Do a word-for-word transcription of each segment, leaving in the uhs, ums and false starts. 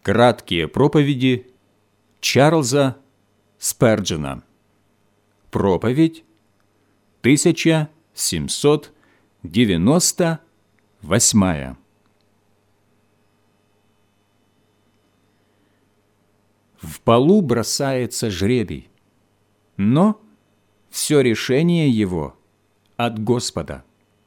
Краткие проповеди Чарльза Сперджена. Проповедь тысяча семьсот девяносто восьмая. В полу бросается жребий, но все решение его от Господа.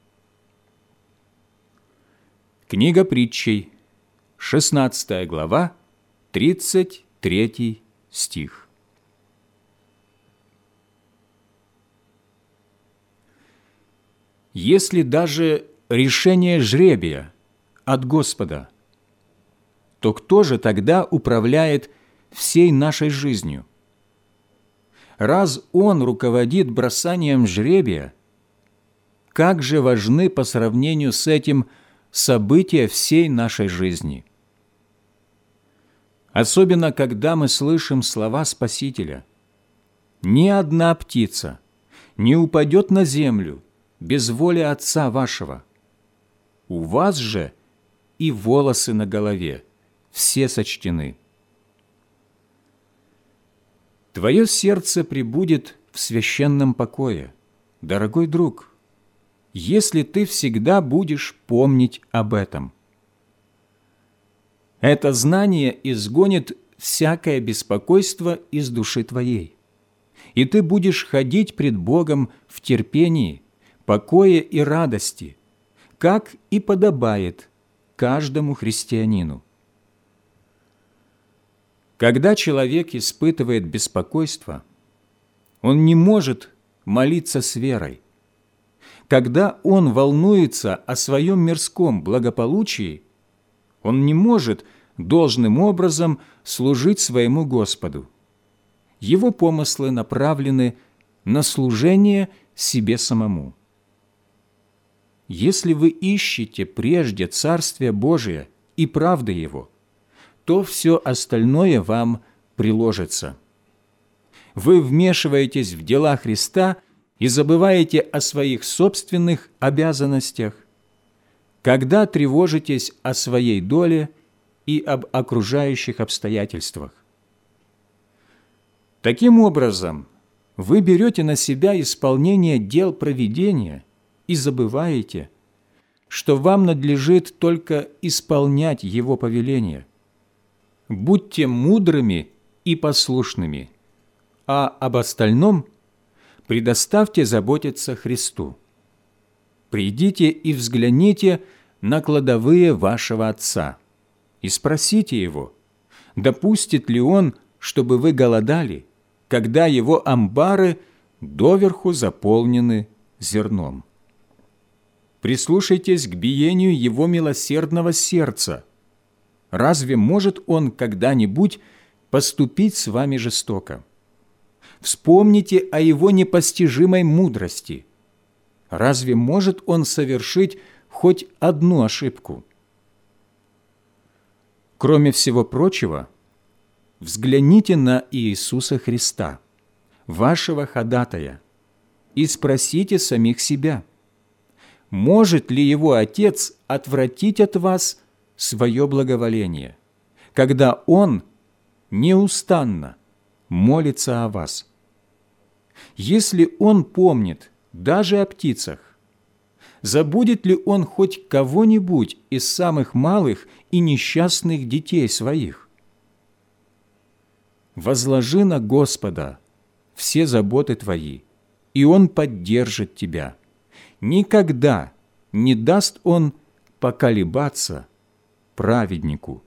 Книга притчей, шестнадцатая глава, тридцать третий стих. Если даже решение жребия от Господа, то кто же тогда управляет всей нашей жизнью? Раз Он руководит бросанием жребия, как же важны по сравнению с этим события всей нашей жизни? Особенно, когда мы слышим слова Спасителя: «Ни одна птица не упадет на землю без воли Отца вашего. У вас же и волосы на голове все сочтены». Твое сердце пребудет в священном покое, дорогой друг, если ты всегда будешь помнить об этом. Это знание изгонит всякое беспокойство из души твоей, и ты будешь ходить пред Богом в терпении, покое и радости, как и подобает каждому христианину. Когда человек испытывает беспокойство, он не может молиться с верой. Когда он волнуется о своем мирском благополучии, он не может должным образом служить своему Господу. Его помыслы направлены на служение себе самому. Если вы ищете прежде Царствие Божие и правды Его, то все остальное вам приложится. Вы вмешиваетесь в дела Христа и забываете о своих собственных обязанностях, когда тревожитесь о своей доле и об окружающих обстоятельствах. Таким образом, вы берете на себя исполнение дел провидения и забываете, что вам надлежит только исполнять Его повеления. Будьте мудрыми и послушными, а об остальном предоставьте заботиться Христу. Придите и взгляните на кладовые вашего Отца и спросите Его, допустит ли Он, чтобы вы голодали, когда Его амбары доверху заполнены зерном. Прислушайтесь к биению Его милосердного сердца. Разве может Он когда-нибудь поступить с вами жестоко? Вспомните о Его непостижимой мудрости. Разве может Он совершить хоть одну ошибку? Кроме всего прочего, взгляните на Иисуса Христа, вашего ходатая, и спросите самих себя, может ли Его Отец отвратить от вас свое благоволение, когда Он неустанно молится о вас? Если Он помнит даже о птицах, забудет ли Он хоть кого-нибудь из самых малых и несчастных детей своих? Возложи на Господа все заботы твои, и Он поддержит тебя. Никогда не даст Он поколебаться праведнику.